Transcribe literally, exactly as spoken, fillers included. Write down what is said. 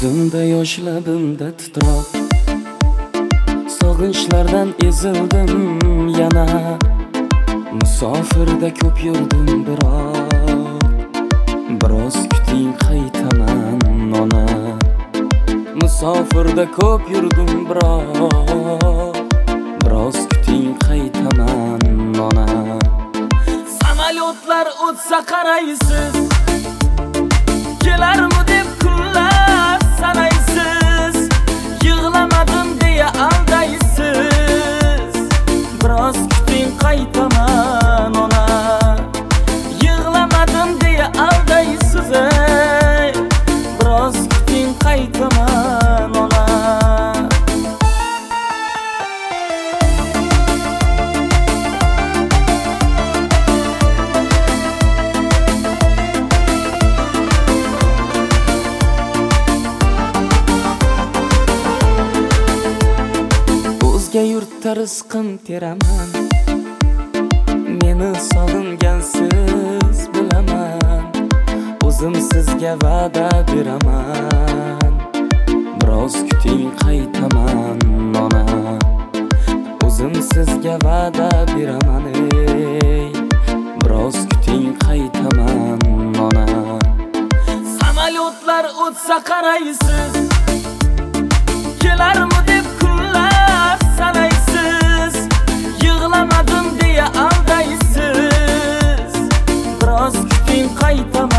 Ko'zimda yosh, labimda titroq, sog'inchlardan ezildim yana. Musofirda ko'p yurdim biroq, biroz kuting qaytaman ona. Musofirda ko'p yurdim biroq, biroz kuting qaytaman ona. Samolyotlar o'tsa qaraysiz, kelarmi deb kunlar sanaysiz. Yig'lamadim deya aldaysiz, biroz kuting qaytaman ona. Yig'lamadim deya aldaysiz, ey, biroz kuting qaytaman ona. O'zga yurtda rizqim teraman, meni sog'ingansiz bilaman. O'zim sizga va'da beraman, biroz kuting qaytaman ona. O'zim sizga va'da beraman, ey, biroz kuting qaytaman ona. Samolyotlar o'tsa qaraysiz, kelarmi deb kunlar sanaysiz. Yig'lamadim deya aldaysiz, biroz kuting qaytaman.